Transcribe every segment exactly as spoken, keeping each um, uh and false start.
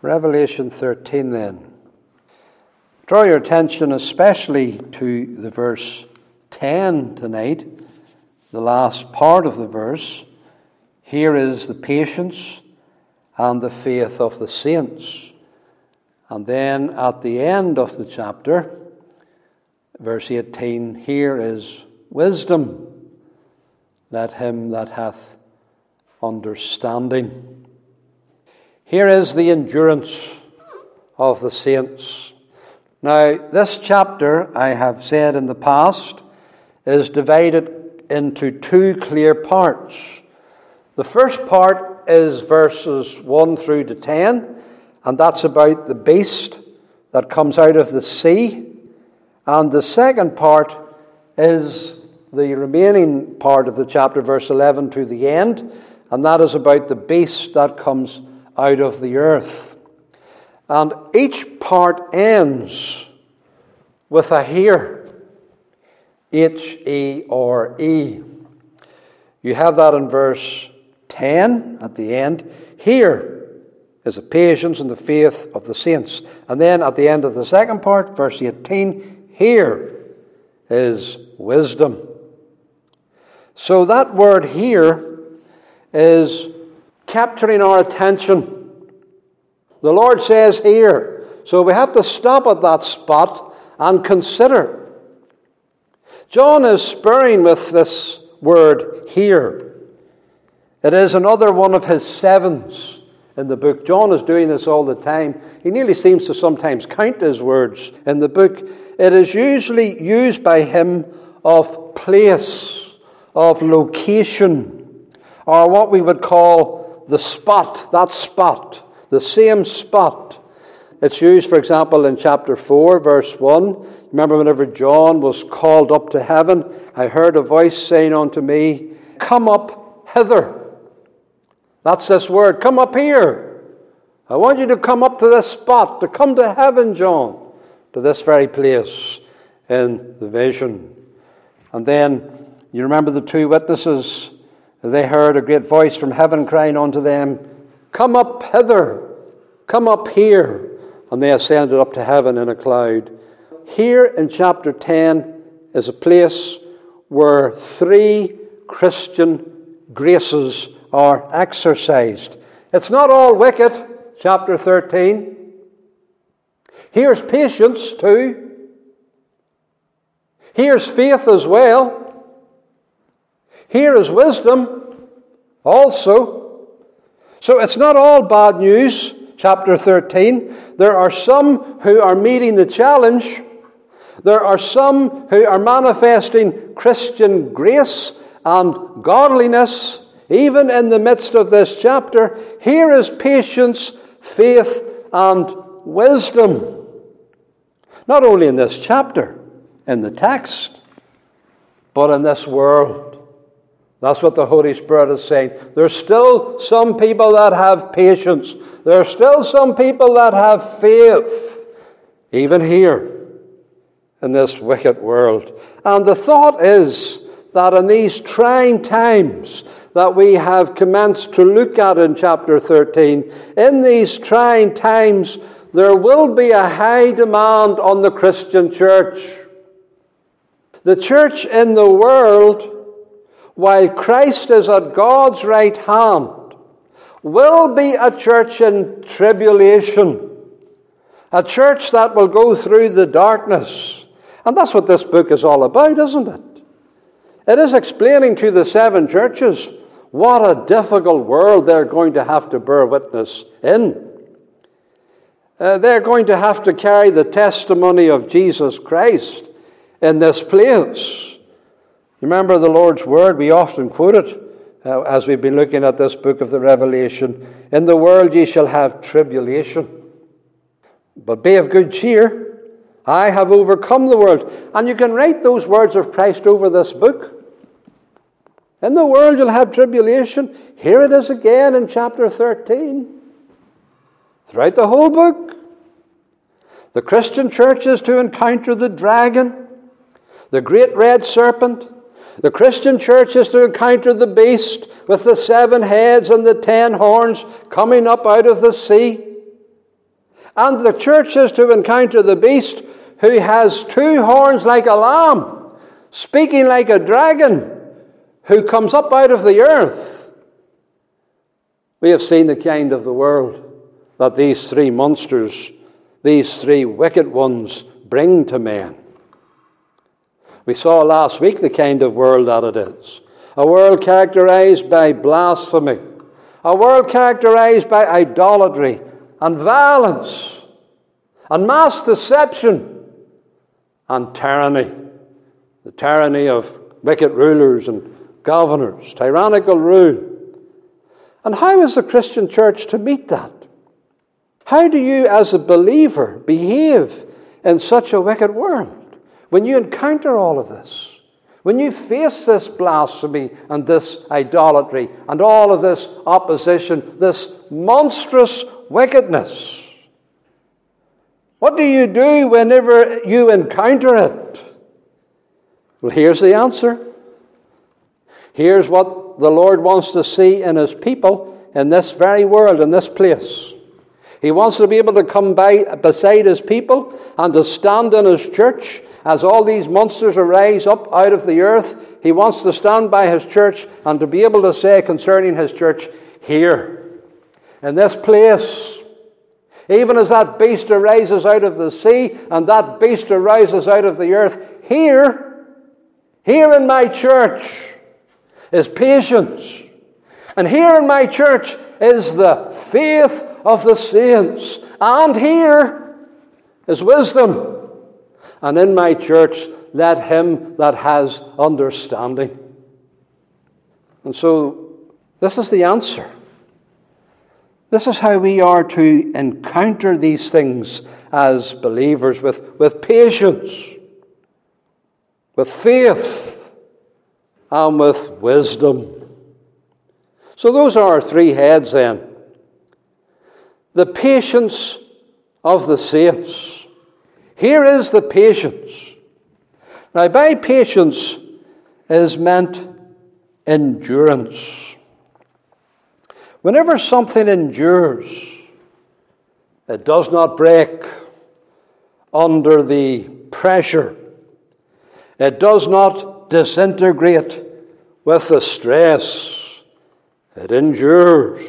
Revelation thirteen then. Draw your attention especially to the verse ten tonight, the last part of the verse. Here is the patience and the faith of the saints. And then at the end of the chapter, verse eighteen, here is wisdom. Let him that hath understanding. Here is the endurance of the saints. Now, this chapter, I have said in the past, is divided into two clear parts. The first part is verses one through to ten, and that's about the beast that comes out of the sea. And the second part is the remaining part of the chapter, verse eleven to the end, and that is about the beast that comes out of the earth. And each part ends with a here, H E R E. You have that in verse ten at the end. Here is the patience and the faith of the saints. And then at the end of the second part, verse eighteen, here is wisdom. So that word here is capturing our attention. The Lord says here. So we have to stop at that spot and consider. John is spurring with this word here. It is another one of his sevens in the book. John is doing this all the time. He nearly seems to sometimes count his words in the book. It is usually used by him of place, of location, or what we would call the spot, that spot, the same spot. It's used, for example, in chapter four, verse one. Remember whenever John was called up to heaven, I heard a voice saying unto me, come up hither. That's this word, come up here. I want you to come up to this spot, to come to heaven, John, to this very place in the vision. And then, you remember the two witnesses, they heard a great voice from heaven crying unto them, come up hither, come up here. And they ascended up to heaven in a cloud. Here in chapter ten is a place where three Christian graces are exercised. It's not all wicked, chapter thirteen. Here's patience too. Here's faith as well. Here is wisdom also. So it's not all bad news, chapter thirteen. There are some who are meeting the challenge. There are some who are manifesting Christian grace and godliness, even in the midst of this chapter. Here is patience, faith, and wisdom. Not only in this chapter, in the text, but in this world. That's what the Holy Spirit is saying. There's still some people that have patience. There are still some people that have faith, even here in this wicked world. And the thought is that in these trying times that we have commenced to look at in chapter thirteen, in these trying times, there will be a high demand on the Christian church. The church in the world, while Christ is at God's right hand, will be a church in tribulation. A church that will go through the darkness. And that's what this book is all about, isn't it? It is explaining to the seven churches what a difficult world they're going to have to bear witness in. Uh, they're going to have to carry the testimony of Jesus Christ in this place. Remember the Lord's word, we often quote it uh, as we've been looking at this book of the Revelation. In the world ye shall have tribulation. But be of good cheer. I have overcome the world. And you can write those words of Christ over this book. In the world you'll have tribulation. Here it is again in chapter thirteen. Throughout the whole book. The Christian church is to encounter the dragon, the great red serpent. The Christian church is to encounter the beast with the seven heads and the ten horns coming up out of the sea. And the church is to encounter the beast who has two horns like a lamb, speaking like a dragon, who comes up out of the earth. We have seen the kind of the world that these three monsters, these three wicked ones, bring to men. We saw last week the kind of world that it is. A world characterized by blasphemy. A world characterized by idolatry and violence and mass deception and tyranny. The tyranny of wicked rulers and governors, tyrannical rule. And how is the Christian church to meet that? How do you as a believer behave in such a wicked world when you encounter all of this? When you face this blasphemy and this idolatry and all of this opposition, this monstrous wickedness? What do you do whenever you encounter it? Well, here's the answer. Here's what the Lord wants to see in His people in this very world, in this place. He wants to be able to come by beside His people and to stand in His church as all these monsters arise up out of the earth. He wants to stand by His church and to be able to say concerning His church, here, in this place, even as that beast arises out of the sea and that beast arises out of the earth, here, here in my church is patience. And here in my church is the faith of the saints. And here is wisdom. And in my church, let him that has understanding. And so, this is the answer. This is how we are to encounter these things as believers, with, with patience, with faith, and with wisdom. So those are our three heads then. The patience of the saints. Here is the patience. Now, by patience is meant endurance. Whenever something endures, it does not break under the pressure. It does not disintegrate with the stress. It endures.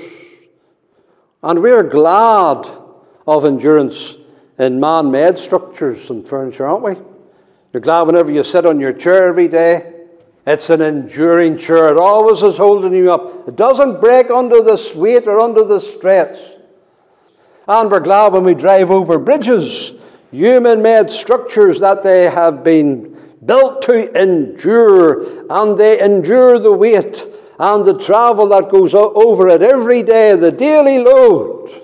And we're glad of endurance in man-made structures and furniture, aren't we? You're glad whenever you sit on your chair every day. It's an enduring chair. It always is holding you up. It doesn't break under the weight or under the stress. And we're glad when we drive over bridges, human-made structures, that they have been built to endure, and they endure the weight and the travel that goes over it every day, the daily load.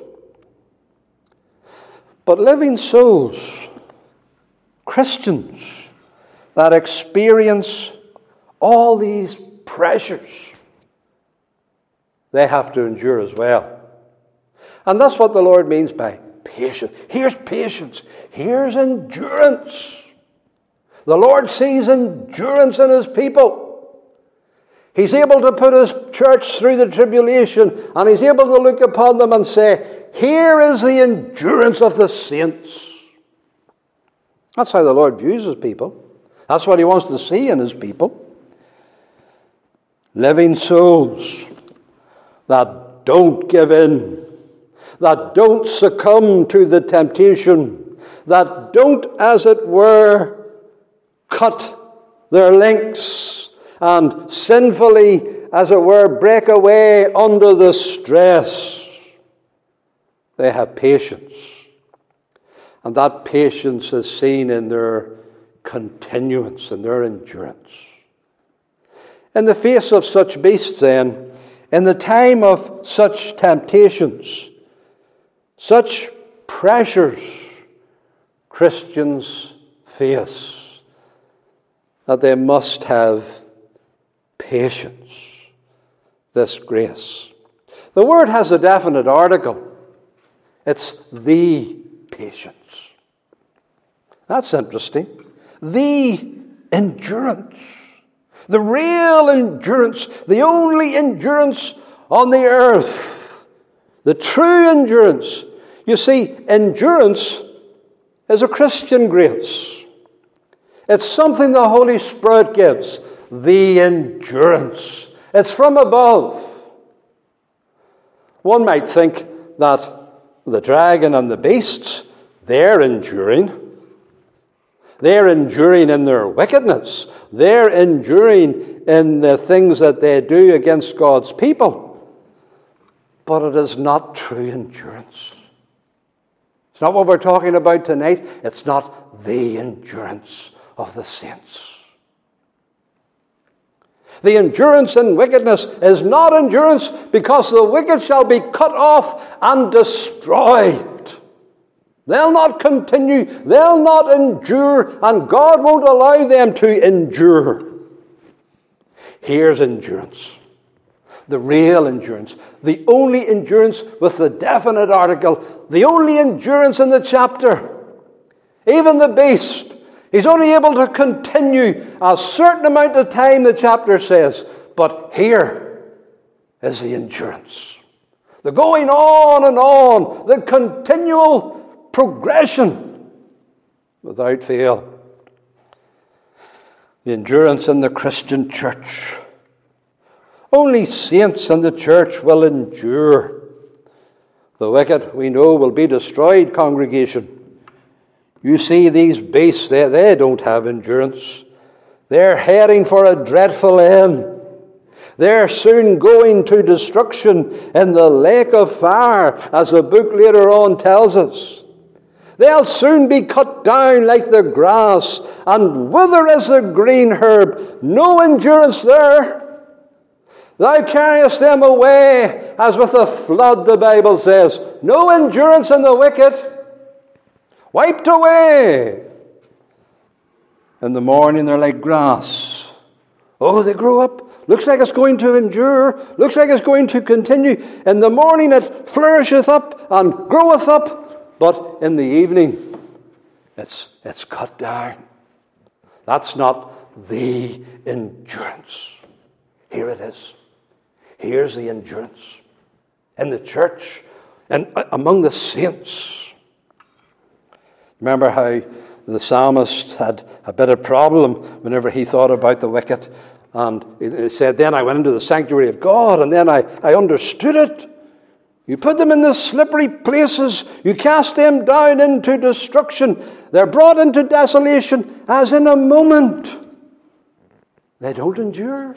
But living souls, Christians, that experience all these pressures, they have to endure as well. And that's what the Lord means by patience. Here's patience. Here's endurance. The Lord sees endurance in His people. He's able to put His church through the tribulation, and He's able to look upon them and say, here is the endurance of the saints. That's how the Lord views His people. That's what He wants to see in His people. Living souls that don't give in, that don't succumb to the temptation, that don't, as it were, cut their links and sinfully, as it were, break away under the stress. They have patience. And that patience is seen in their continuance and their endurance. In the face of such beasts, then, in the time of such temptations, such pressures, Christians face that they must have patience, this grace. The word has a definite article. It's the patience. That's interesting. The endurance. The real endurance. The only endurance on the earth. The true endurance. You see, endurance is a Christian grace. It's something the Holy Spirit gives, the endurance. It's from above. One might think that the dragon and the beasts, they're enduring. They're enduring in their wickedness. They're enduring in the things that they do against God's people. But it is not true endurance. It's not what we're talking about tonight. It's not the endurance of the saints. The endurance in wickedness is not endurance, because the wicked shall be cut off and destroyed. They'll not continue, they'll not endure, and God won't allow them to endure. Here's endurance. The real endurance. The only endurance with the definite article. The only endurance in the chapter. Even the beast, he's only able to continue a certain amount of time, the chapter says. But here is the endurance. The going on and on. The continual progression without fail. The endurance in the Christian church. Only saints in the church will endure. The wicked, we know, will be destroyed, congregation. You see, these beasts, they, they don't have endurance. They're heading for a dreadful end. They're soon going to destruction in the lake of fire, as the book later on tells us. They'll soon be cut down like the grass, and wither as the green herb. No endurance there. Thou carriest them away as with a flood, the Bible says. No endurance in the wicked. Wiped away. In the morning they're like grass. Oh, they grow up. Looks like it's going to endure. Looks like it's going to continue. In the morning it flourisheth up and groweth up. But in the evening it's, it's cut down. That's not the endurance. Here it is. Here's the endurance in the church and among the saints. Remember how the psalmist had a bit of problem whenever he thought about the wicked. And he said, then I went into the sanctuary of God, and then I, I understood it. You put them in the slippery places. You cast them down into destruction. They're brought into desolation as in a moment. They don't endure.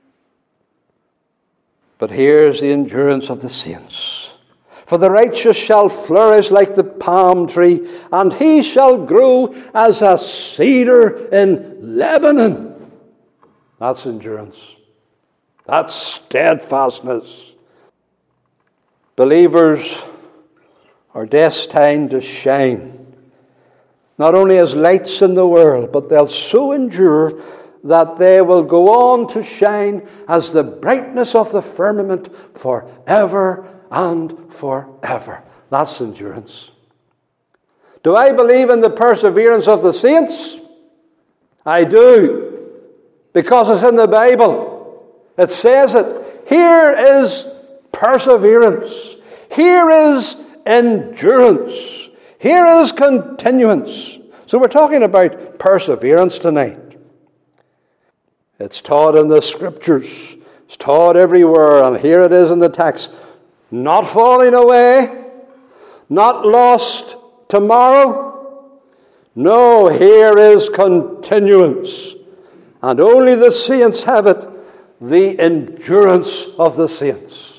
But here's the endurance of the saints. For the righteous shall flourish like the palm tree, and he shall grow as a cedar in Lebanon. That's endurance. That's steadfastness. Believers are destined to shine, not only as lights in the world, but they'll so endure that they will go on to shine as the brightness of the firmament forever and forever. That's endurance. Do I believe in the perseverance of the saints? I do, because it's in the Bible. It says it. Here is perseverance. Here is endurance. Here is continuance. So we're talking about perseverance tonight. It's taught in the Scriptures. It's taught everywhere, and here it is in the text. Not falling away, not lost tomorrow. No, here is continuance. And only the saints have it, the endurance of the saints.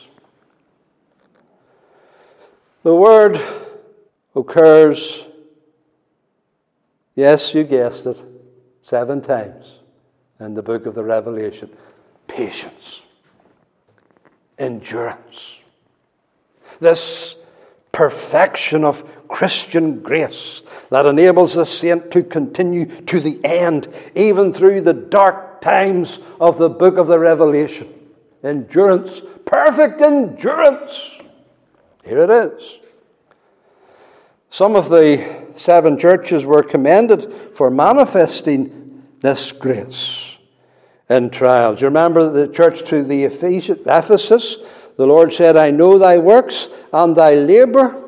The word occurs, yes, you guessed it, seven times in the book of the Revelation. Patience. Endurance. This perfection of Christian grace that enables the saint to continue to the end, even through the dark times of the book of the Revelation. Endurance. Perfect endurance. Here it is. Some of the seven churches were commended for manifesting this grace in trials. You remember the church to the Ephesus? The Lord said, I know thy works and thy labour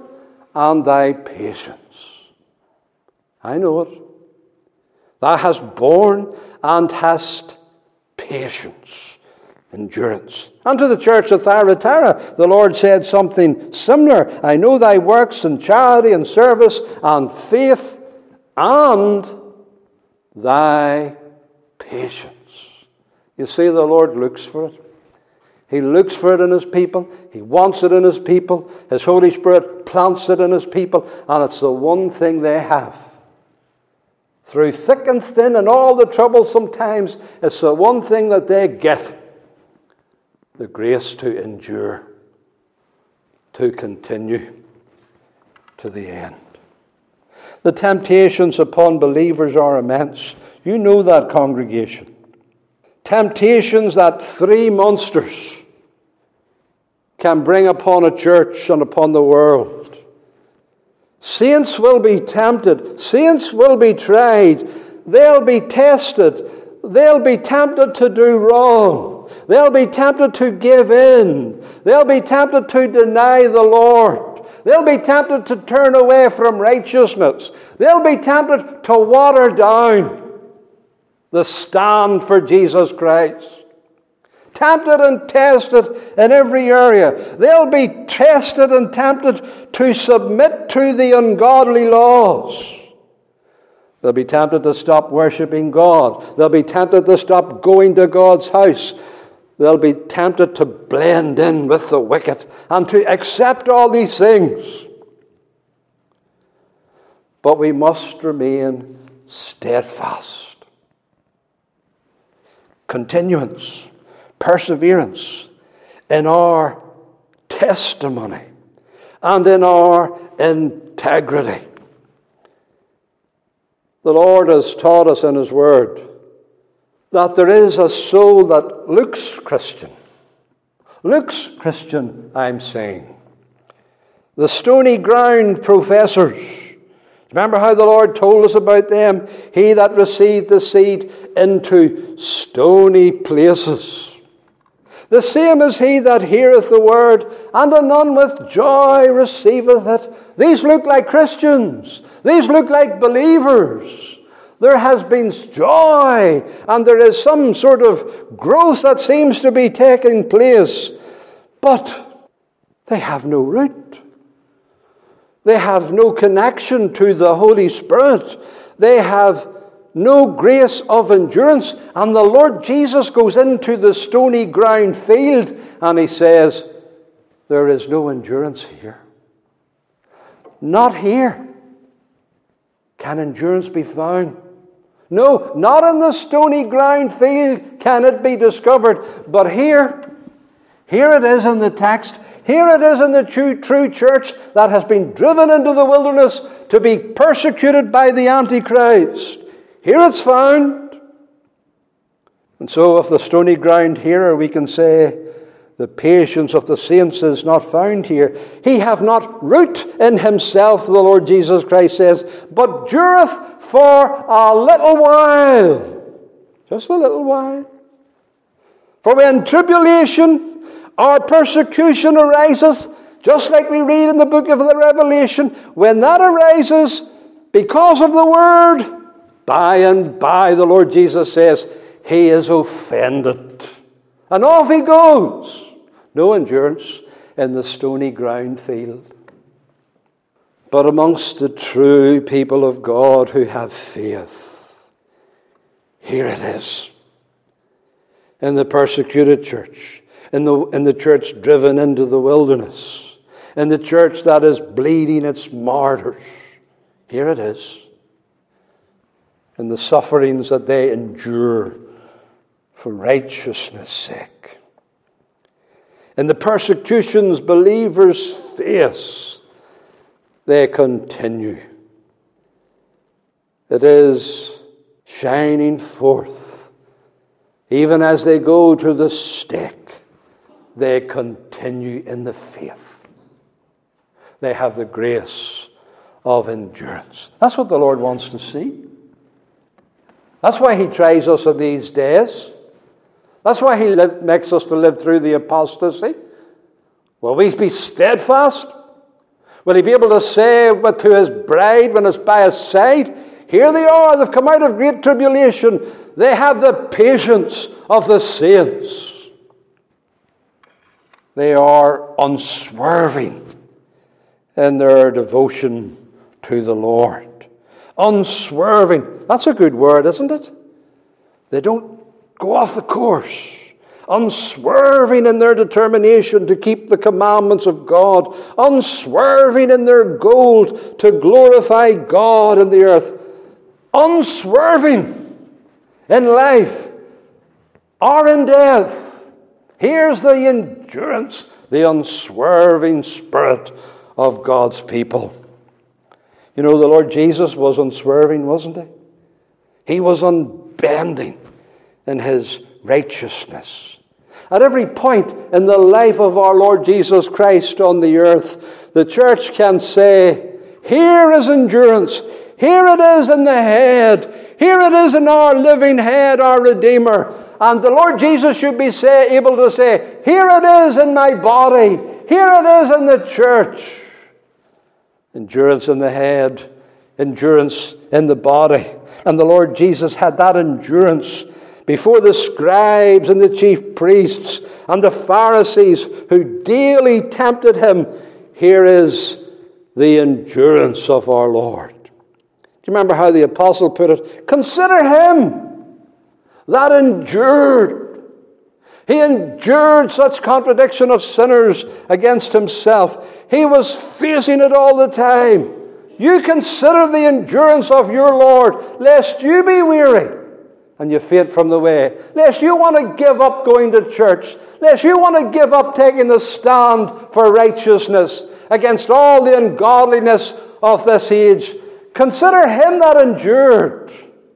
and thy patience. I know it. Thou hast borne and hast patience, endurance. And to the church of Thyatira, the Lord said something similar. I know thy works and charity and service and faith and thy patience. You see, the Lord looks for it. He looks for it in His people. He wants it in His people. His Holy Spirit plants it in His people. And it's the one thing they have. Through thick and thin and all the trouble sometimes, it's the one thing that they get. The grace to endure, to continue to the end. The temptations upon believers are immense. You know that, congregation. Temptations that three monsters can bring upon a church and upon the world. Saints will be tempted. Saints will be tried. They'll be tested. They'll be tempted to do wrong. They'll be tempted to give in. They'll be tempted to deny the Lord. They'll be tempted to turn away from righteousness. They'll be tempted to water down the stand for Jesus Christ. Tempted and tested in every area. They'll be tested and tempted to submit to the ungodly laws. They'll be tempted to stop worshiping God. They'll be tempted to stop going to God's house. They'll be tempted to blend in with the wicked and to accept all these things. But we must remain steadfast. Continuance. Perseverance in our testimony and in our integrity. The Lord has taught us in His Word that there is a soul that looks Christian. Looks Christian, I'm saying. The stony ground professors. Remember how the Lord told us about them? He that received the seed into stony places. The same is he that heareth the word, and anon with joy receiveth it. These look like Christians. These look like believers. There has been joy, and there is some sort of growth that seems to be taking place. But they have no root. They have no connection to the Holy Spirit. They have no grace of endurance. And the Lord Jesus goes into the stony ground field and He says, there is no endurance here. Not here can endurance be found. No, not in the stony ground field can it be discovered. But here, here it is in the text. Here it is in the true, true church that has been driven into the wilderness to be persecuted by the Antichrist. Here it's found. And so of the stony ground hearer we can say the patience of the saints is not found here. He hath not root in himself, the Lord Jesus Christ says, but dureth for a little while. Just a little while. For when tribulation or persecution arises, just like we read in the book of the Revelation, when that arises because of the word, by and by, the Lord Jesus says, he is offended. And off he goes. No endurance in the stony ground field. But amongst the true people of God who have faith, here it is. In the persecuted church, in the, in the church driven into the wilderness, in the church that is bleeding its martyrs, here it is. In the sufferings that they endure for righteousness' sake. In the persecutions believers face, they continue. It is shining forth. Even as they go to the stake, they continue in the faith. They have the grace of endurance. That's what the Lord wants to see. That's why He tries us in these days. That's why He live, makes us to live through the apostasy. Will we be steadfast? Will he be able to say to his bride when it's by his side, here they are, they've come out of great tribulation. They have the patience of the saints. They are unswerving in their devotion to the Lord. Unswerving. That's a good word, isn't it? They don't go off the course. Unswerving in their determination to keep the commandments of God. Unswerving in their goal to glorify God in the earth. Unswerving in life or in death. Here's the endurance, the unswerving spirit of God's people. You know, the Lord Jesus was unswerving, wasn't he? He was unbending in his righteousness. At every point in the life of our Lord Jesus Christ on the earth, the church can say, here is endurance. Here it is in the head. Here it is in our living head, our Redeemer. And the Lord Jesus should be say, able to say, here it is in my body. Here it is in the church. Endurance in the head. Endurance in the body. And the Lord Jesus had that endurance before the scribes and the chief priests and the Pharisees who daily tempted him. Here is the endurance of our Lord. Do you remember how the apostle put it? Consider him that endured. He endured such contradiction of sinners against himself. He was facing it all the time. You consider the endurance of your Lord, lest you be weary and you faint from the way, lest you want to give up going to church, lest you want to give up taking the stand for righteousness against all the ungodliness of this age. Consider him that endured.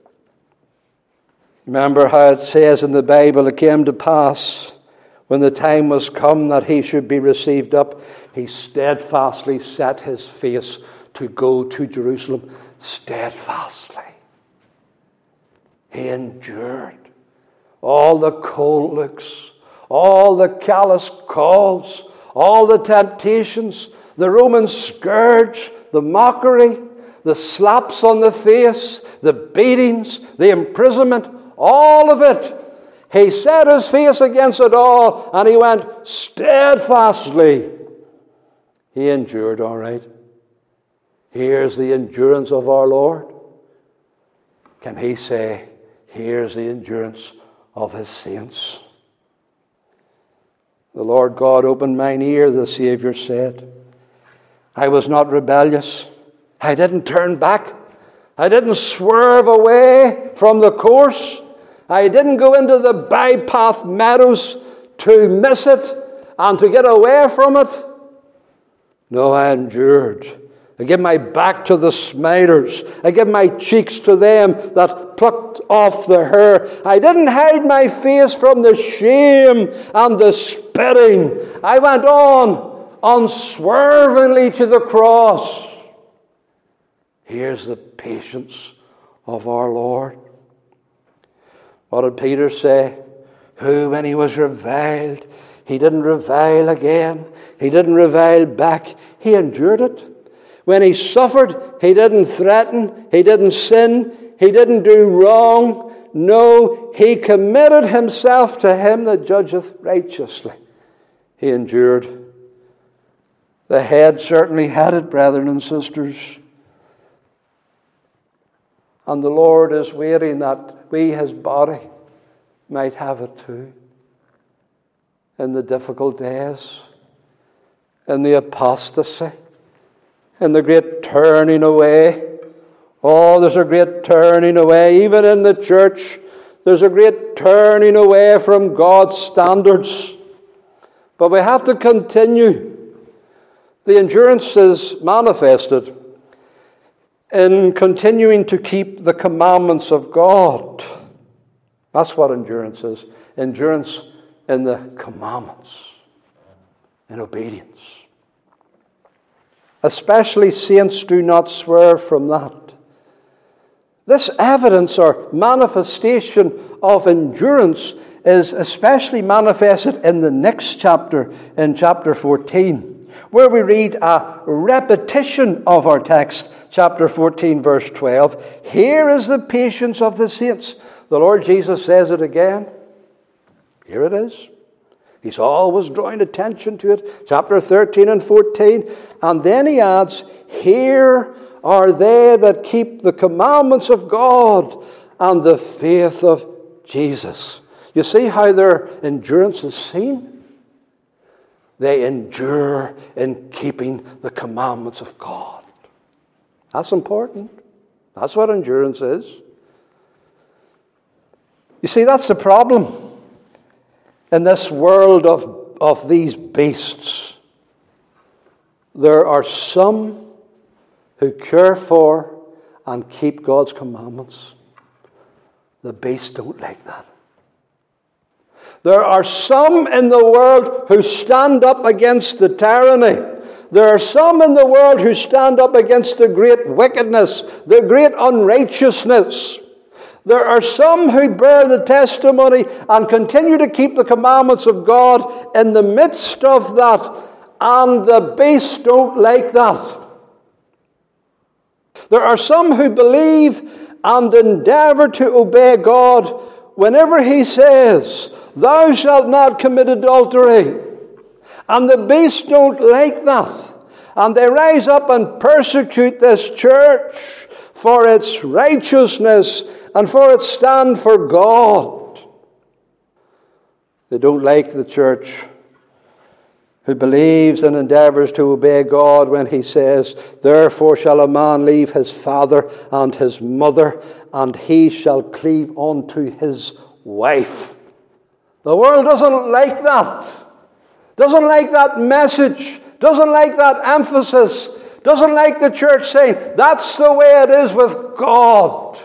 Remember how it says in the Bible, it came to pass when the time was come that he should be received up, he steadfastly set his face to go to Jerusalem. Steadfastly. He endured all the cold looks, all the callous calls, all the temptations, the Roman scourge, the mockery, the slaps on the face, the beatings, the imprisonment, all of it. He set his face against it all and he went steadfastly. He endured all right. Here's the endurance of our Lord. Can he say, here's the endurance of his saints? The Lord God opened mine ear, the Savior said. I was not rebellious. I didn't turn back. I didn't swerve away from the course. I didn't go into the bypath meadows to miss it and to get away from it. No, I endured. I give my back to the smiters. I give my cheeks to them that plucked off the hair. I didn't hide my face from the shame and the spitting. I went on unswervingly to the cross. Here's the patience of our Lord. What did Peter say? Who, when he was reviled, he didn't revile again. He didn't revile back. He endured it. When he suffered, he didn't threaten. He didn't sin. He didn't do wrong. No, he committed himself to him that judgeth righteously. He endured. The head certainly had it, brethren and sisters. And the Lord is waiting that we, his body, might have it too. In the difficult days, in the apostasy, in the great turning away. Oh, there's a great turning away. Even in the church, there's a great turning away from God's standards. But we have to continue. The endurance is manifested in continuing to keep the commandments of God. That's what endurance is. Endurance in the commandments, in obedience. Especially saints do not swerve from that. This evidence or manifestation of endurance is especially manifested in the next chapter, in chapter fourteen, where we read a repetition of our text, chapter fourteen, verse twelve. Here is the patience of the saints. The Lord Jesus says it again. Here it is. He's always drawing attention to it. Chapter thirteen and fourteen. And then he adds, here are they that keep the commandments of God and the faith of Jesus. You see how their endurance is seen? They endure in keeping the commandments of God. That's important. That's what endurance is. You see, that's the problem in this world of, of these beasts. There are some who care for and keep God's commandments. The beasts don't like that. There are some in the world who stand up against the tyranny. There are some in the world who stand up against the great wickedness, the great unrighteousness. There are some who bear the testimony and continue to keep the commandments of God in the midst of that, and the beasts don't like that. There are some who believe and endeavor to obey God whenever He says, thou shalt not commit adultery. And the beasts don't like that. And they rise up and persecute this church for its righteousness and for its stand for God. They don't like the church who believes and endeavors to obey God when He says, therefore shall a man leave his father and his mother, and he shall cleave unto his wife. The world doesn't like that. Doesn't like that message. Doesn't like that emphasis. Doesn't like the church saying, that's the way it is with God.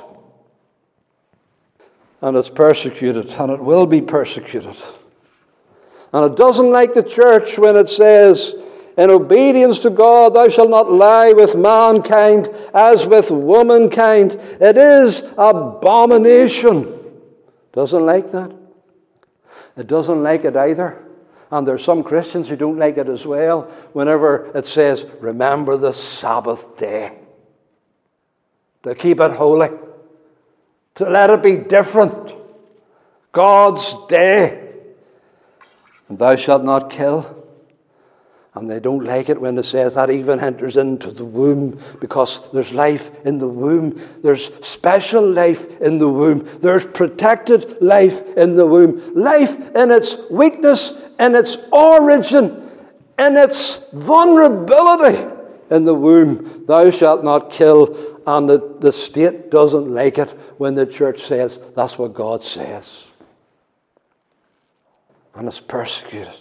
And it's persecuted, and it will be persecuted. And it doesn't like the church when it says, in obedience to God, thou shalt not lie with mankind as with womankind. It is abomination. Doesn't like that. It doesn't like it either. And there's some Christians who don't like it as well whenever it says, remember the Sabbath day. To keep it holy. To let it be different. God's day. And thou shalt not kill. And they don't like it when it says that even enters into the womb, because there's life in the womb. There's special life in the womb. There's protected life in the womb. Life in its weakness, in its origin, in its vulnerability in the womb. Thou shalt not kill. And the, the state doesn't like it when the church says that's what God says. And it's persecuted.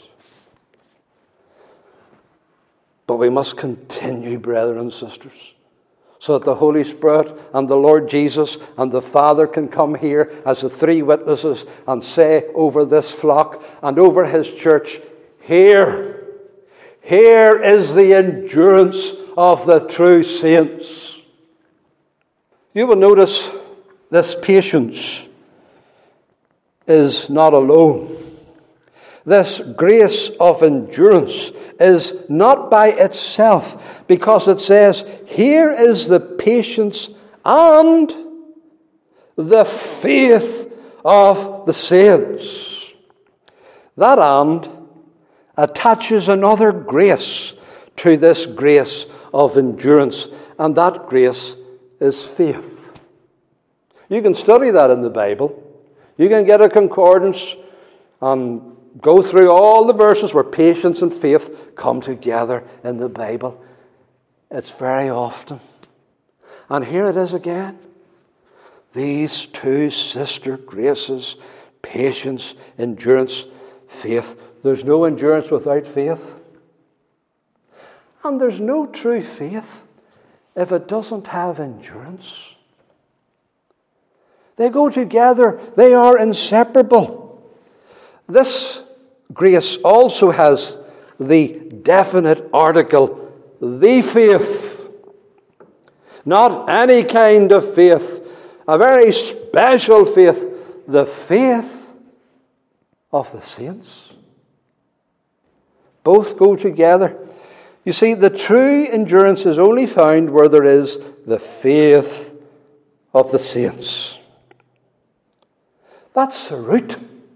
But we must continue, brethren and sisters, so that the Holy Spirit and the Lord Jesus and the Father can come here as the three witnesses and say over this flock and over His church, here, here is the endurance of the true saints. You will notice this patience is not alone. This grace of endurance is not by itself, because it says, here is the patience and the faith of the saints. That and attaches another grace to this grace of endurance, and that grace is faith. You can study that in the Bible. You can get a concordance and go through all the verses where patience and faith come together in the Bible. It's very often. And here it is again. These two sister graces, patience, endurance, faith. There's no endurance without faith. And there's no true faith if it doesn't have endurance. They go together. They are inseparable. This grace also has the definite article, the faith. Not any kind of faith, a very special faith, the faith of the saints. Both go together. You see, the true endurance is only found where there is the faith of the saints. That's the root.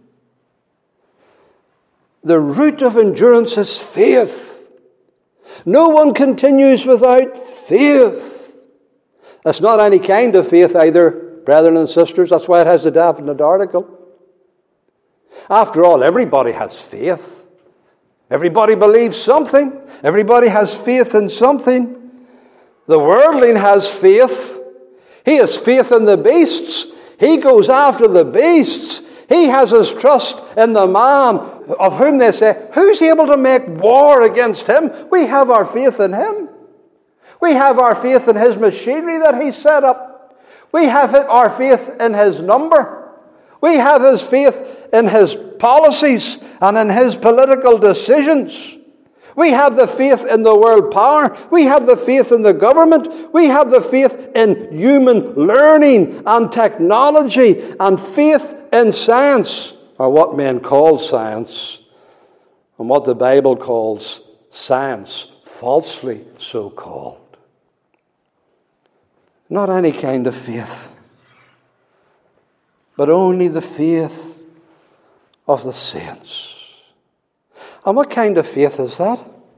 The root of endurance is faith. No one continues without faith. It's not any kind of faith either, brethren and sisters. That's why it has the definite article. After all, everybody has faith. Everybody believes something. Everybody has faith in something. The worldling has faith. He has faith in the beasts. He goes after the beasts. He has his trust in the man of whom they say, who's able to make war against him? We have our faith in him. We have our faith in his machinery that he set up. We have our faith in his number. We have his faith in his policies and in his political decisions. We have the faith in the world power. We have the faith in the government. We have the faith in human learning and technology and faith in science, or what men call science, and what the Bible calls science, falsely so called. Not any kind of faith, but only the faith of the saints. And what kind of faith is that?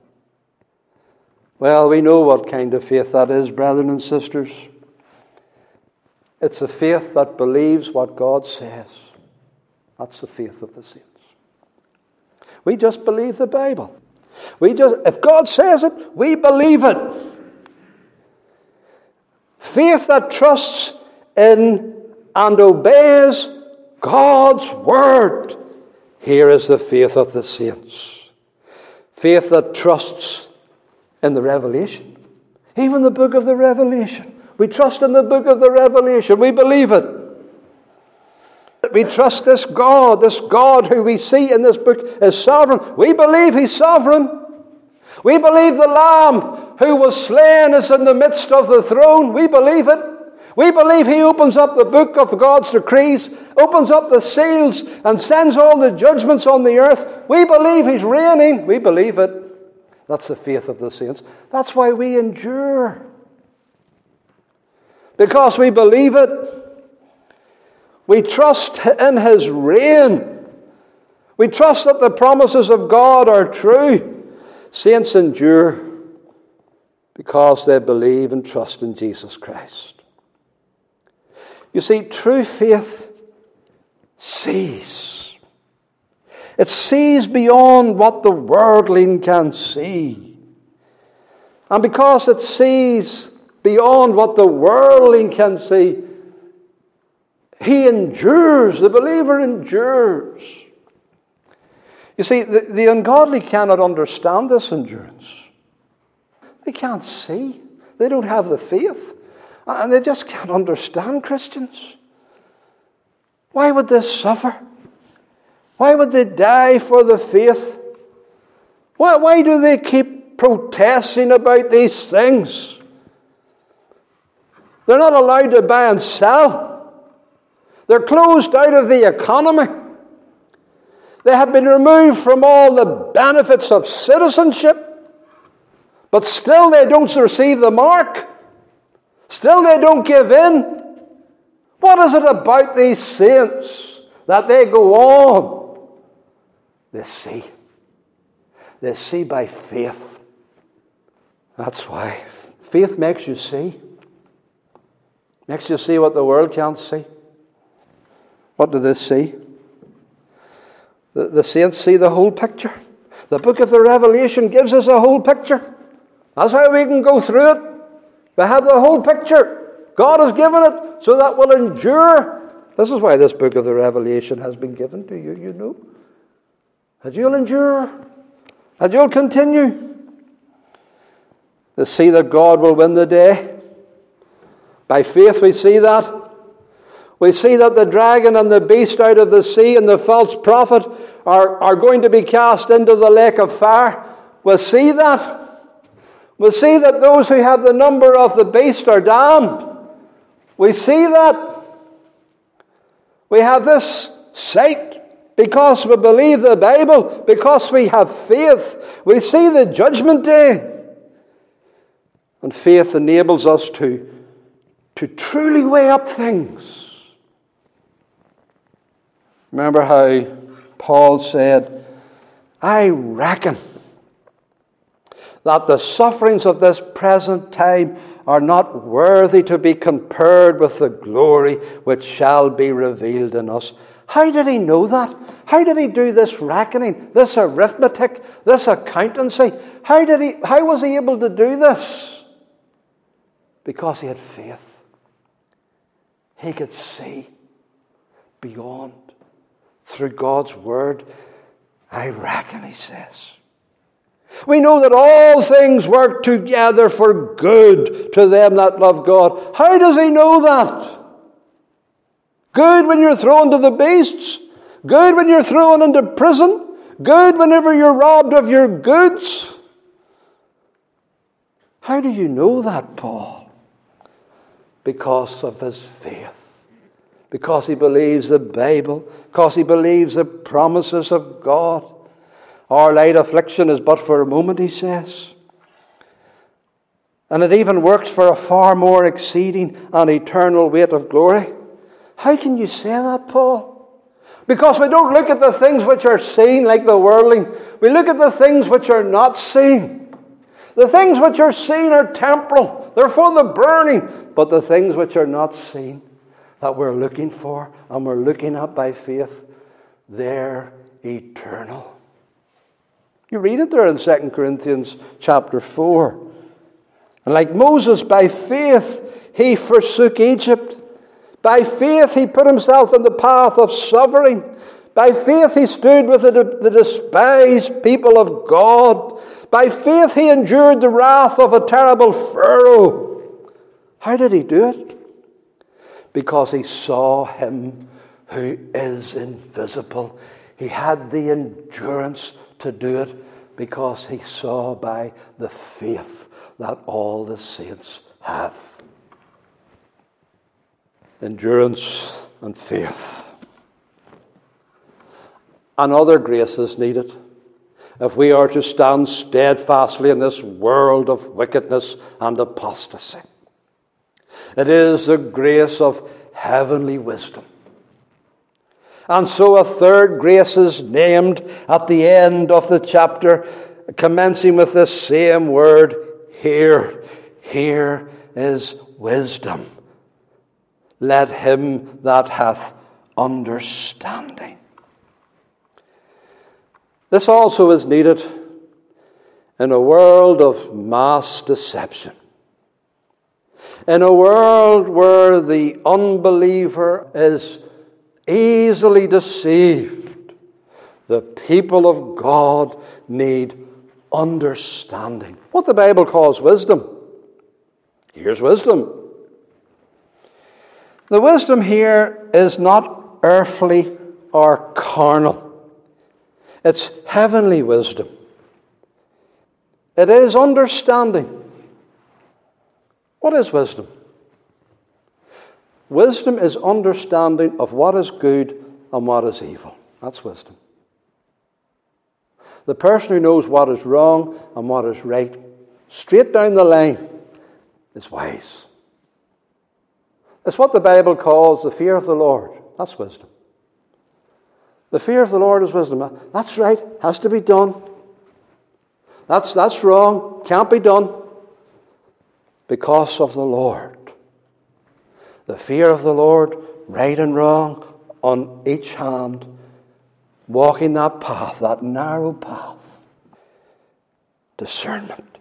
Well, we know what kind of faith that is, brethren and sisters. It's a faith that believes what God says. That's the faith of the saints. We just believe the Bible. We just, if God says it, we believe it. Faith that trusts in and obeys God's word. Here is the faith of the saints. Faith that trusts in the Revelation. Even the book of the Revelation. We trust in the book of the Revelation. We believe it. We trust this God, this God who we see in this book is sovereign. We believe he's sovereign. We believe the Lamb who was slain is in the midst of the throne. We believe it. We believe he opens up the book of God's decrees, opens up the seals, and sends all the judgments on the earth. We believe he's reigning. We believe it. That's the faith of the saints. That's why we endure. Because we believe it. We trust in his reign. We trust that the promises of God are true. Saints endure because they believe and trust in Jesus Christ. You see, true faith sees. It sees beyond what the worldling can see. And because it sees beyond what the worldling can see, he endures. The believer endures. You see, the, the ungodly cannot understand this endurance. They can't see. They don't have the faith. And they just can't understand Christians. Why would they suffer? Why would they die for the faith? Why, why do they keep protesting about these things? They're not allowed to buy and sell. They're closed out of the economy. They have been removed from all the benefits of citizenship. But still they don't receive the mark. Still they don't give in. What is it about these saints that they go on? They see. They see by faith. That's why. Faith makes you see. Makes you see what the world can't see. What do they see? The, the saints see the whole picture. The book of the Revelation gives us a whole picture. That's how we can go through it. We have the whole picture. God has given it so that we'll endure. This is why this book of the Revelation has been given to you, you know. That you'll endure. That you'll continue. They see that God will win the day. By faith we see that. We see that the dragon and the beast out of the sea and the false prophet are, are going to be cast into the lake of fire. We'll see that. We see that those who have the number of the beast are damned. We see that. We have this sight because we believe the Bible, because we have faith. We see the judgment day. And faith enables us to, to truly weigh up things. Remember how Paul said, I reckon that the sufferings of this present time are not worthy to be compared with the glory which shall be revealed in us. How did he know that? How did he do this reckoning, this arithmetic, this accountancy? How did he? How was he able to do this? Because he had faith. He could see beyond, through God's word. I reckon, he says. We know that all things work together for good to them that love God. How does he know that? Good when you're thrown to the beasts. Good when you're thrown into prison. Good whenever you're robbed of your goods. How do you know that, Paul? Because of his faith. Because he believes the Bible. Because he believes the promises of God. Our light affliction is but for a moment, he says. And it even works for a far more exceeding and eternal weight of glory. How can you say that, Paul? Because we don't look at the things which are seen like the worldling. We look at the things which are not seen. The things which are seen are temporal. They're for the burning. But the things which are not seen, that we're looking for and we're looking at by faith, they're eternal. You read it there in Second Corinthians chapter four. And like Moses, by faith, he forsook Egypt. By faith, he put himself in the path of suffering. By faith, he stood with the, the despised people of God. By faith, he endured the wrath of a terrible Pharaoh. How did he do it? Because he saw him who is invisible. He had the endurance to do it because he saw by the faith that all the saints have. Endurance and faith. Another grace is needed if we are to stand steadfastly in this world of wickedness and apostasy. It is the grace of heavenly wisdom. And so a third grace is named at the end of the chapter, commencing with this same word, here. Here is wisdom. Let him that hath understanding. This also is needed in a world of mass deception. In a world where the unbeliever is easily deceived, the people of God need understanding. What the Bible calls wisdom. Here's wisdom. The wisdom here is not earthly or carnal. It's heavenly wisdom. It is understanding. What is wisdom? Wisdom is understanding of what is good and what is evil. That's wisdom. The person who knows what is wrong and what is right, straight down the line, is wise. It's what the Bible calls the fear of the Lord. That's wisdom. The fear of the Lord is wisdom. That's right, has to be done. That's, that's wrong, can't be done. Because of the Lord. The fear of the Lord, right and wrong, on each hand, walking that path, that narrow path. Discernment.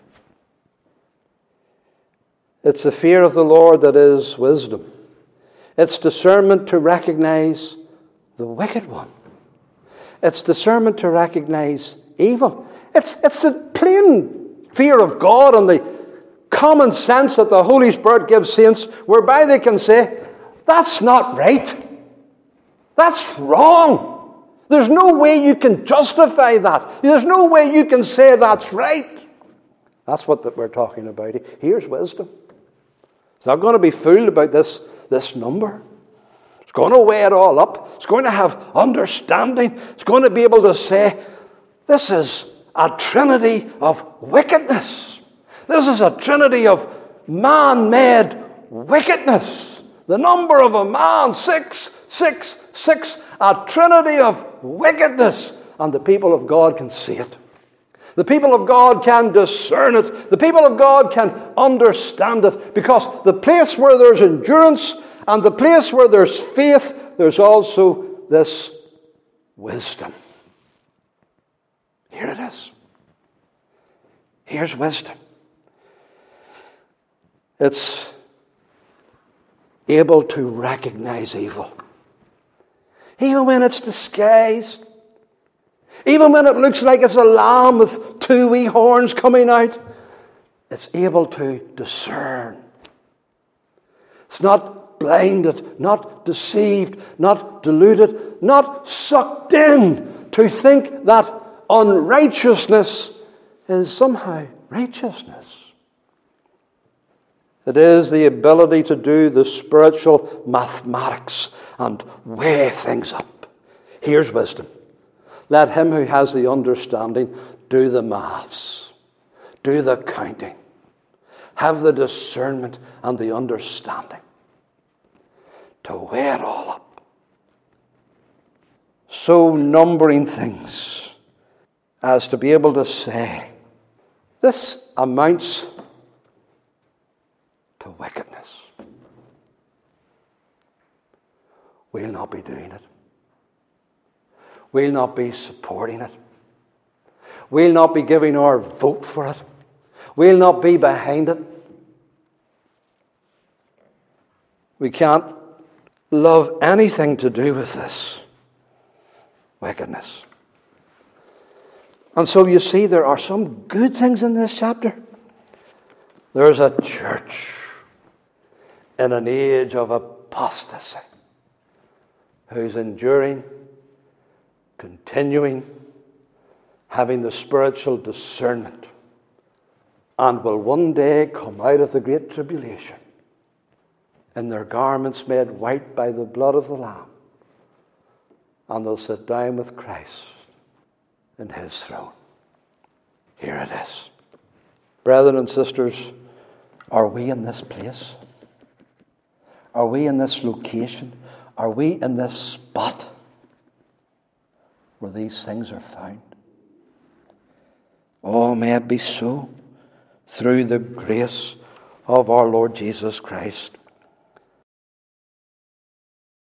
It's the fear of the Lord that is wisdom. It's discernment to recognize the wicked one. It's discernment to recognize evil. It's, it's the plain fear of God and the common sense that the Holy Spirit gives saints, whereby they can say, that's not right. That's wrong. There's no way you can justify that. There's no way you can say that's right. That's what we're talking about. Here's wisdom. It's not going to be fooled about this, this number. It's going to weigh it all up. It's going to have understanding. It's going to be able to say, this is a trinity of wickedness. This is a trinity of man-made wickedness. The number of a man, six, six, six, a trinity of wickedness. And the people of God can see it. The people of God can discern it. The people of God can understand it. Because the place where there's endurance and the place where there's faith, there's also this wisdom. Here it is. Here's wisdom. It's able to recognize evil. Even when it's disguised. Even when it looks like it's a lamb with two wee horns coming out. It's able to discern. It's not blinded, not deceived, not deluded, not sucked in to think that unrighteousness is somehow righteousness. It is the ability to do the spiritual mathematics and weigh things up. Here's wisdom. Let him who has the understanding do the maths, do the counting, have the discernment and the understanding to weigh it all up. So numbering things as to be able to say, this amounts to wickedness. We'll not be doing it. We'll not be supporting it. We'll not be giving our vote for it. We'll not be behind it. We can't love anything to do with this wickedness. And so you see, there are some good things in this chapter. There's a church in an age of apostasy who's enduring, continuing, having the spiritual discernment, and will one day come out of the great tribulation in their garments made white by the blood of the Lamb, and they'll sit down with Christ in his throne. Here it is. Brethren and sisters, are we in this place? Are we in this location? Are we in this spot where these things are found? Oh, may it be so through the grace of our Lord Jesus Christ.